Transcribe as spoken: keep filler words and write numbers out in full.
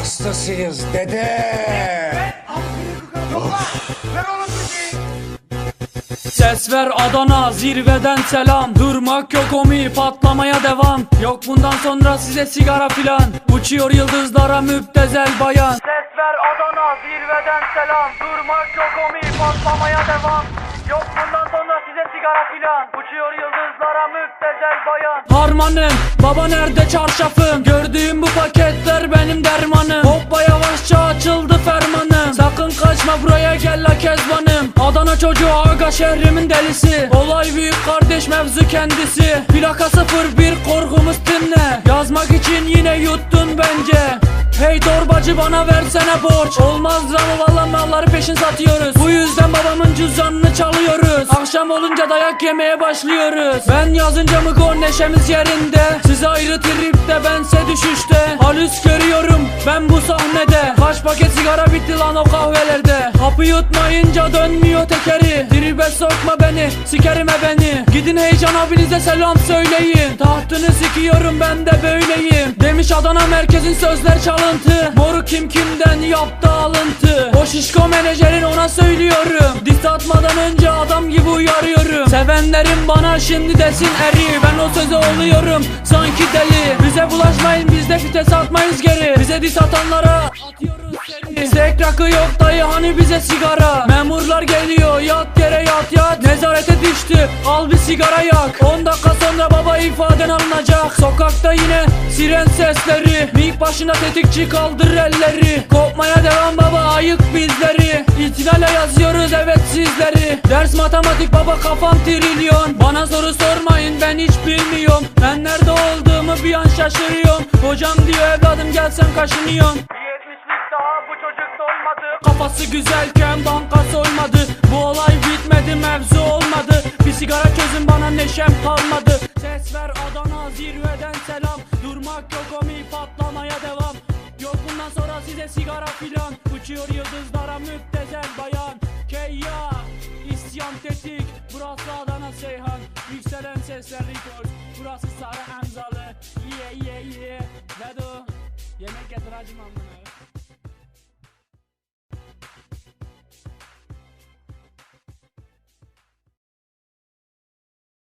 hastasıyız dede. Ses ver Adana, zirveden selam. Durmak yok omi, patlamaya devam. Yok bundan sonra size sigara filan. Uçuyor yıldızlara müptezel bayan. Ses ver Adana, zirveden selam. Durmak yok omi, patlamaya devam. Yok bundan sonra size sigara filan. Uçuyor yıldızlara müptezel bayan. Harmanım, baba nerede çarşafım? Gördüğüm bu paketler benim dermanım. Hoppa yavaşça açıldı fermanım. Sakın kaçma buraya gel la kezbanım. Adana çocuğu aga şehrimin delisi. Olay büyük kardeş mevzu kendisi. Plaka sıfır bir korkumuz dinle. Yazmak için yine yuttun bence. Hey torbacı bana versene borç. Olmaz ama valla malları peşin satıyoruz. Bu yüzden babamın cüzdanını çalıyoruz. Akşam olunca dayak yemeye başlıyoruz. Ben yazınca mı gol neşemiz yerinde. Size ayrı tripte bense düşüşte. Halüs görüyorum ben bu sahnede. Kaç paket sigara bitti lan o kahvelerde. Hapı yutmayınca dönmüyor tekeri. Tribe sokma beni, sikerime beni. Gidin heyecan abinize selam söyleyin. Tahtını sikiyorum ben de böyleyim. Demiş Adana merkezin sözler çalıntı. Moru kim kimden yaptı alıntı. O şişko menajerin ona söylüyorum. Diss atmadan önce adam gibi uyarıyorum. Sevenlerim bana şimdi desin eri. Ben o söze oluyorum sanki deli. Bize bulaşmayın biz de fites atmayız geri. Bize diss atanlara atıyoruz seri. Sek rakı yok dayı hani bize sigara. Memurlar geliyor yat yere yat yat. Nezarete düştü al bir sigara yak. On dakika sonra baba ifaden alınacak. Sokakta yine siren sesleri. Mik başına tetikçi kaldır elleri. Kopmaya devam baba ayık bizleri. İtinayla yazıyoruz evet sizleri. Ders matematik baba kafam trilyon. Bana soru sormayın ben hiç bilmiyorum. Ben nerede olduğumu bir an şaşırıyorum. Hocam diyor evladım gelsen kaşınıyorum. Yetmişlik daha bu çocuk dolmadı. Kafası güzelken banka soymadı. Bu olay bitmedi mevzu olmadı. Bir sigara çözün bana neşem kalmadı. Ses ver Adana zirveden selam. Durmak yok omi patlamaya devam. Yok bundan sonra size sigara filan. Uçuyor yıldızlara müptezel bayan. Keyya isyan tetik. Burası Adana Seyhan. Yükselen sesler rekord. Burası Sarı Emzalı. Yeah yeah yeah. Vedo yemek getir hacım amına.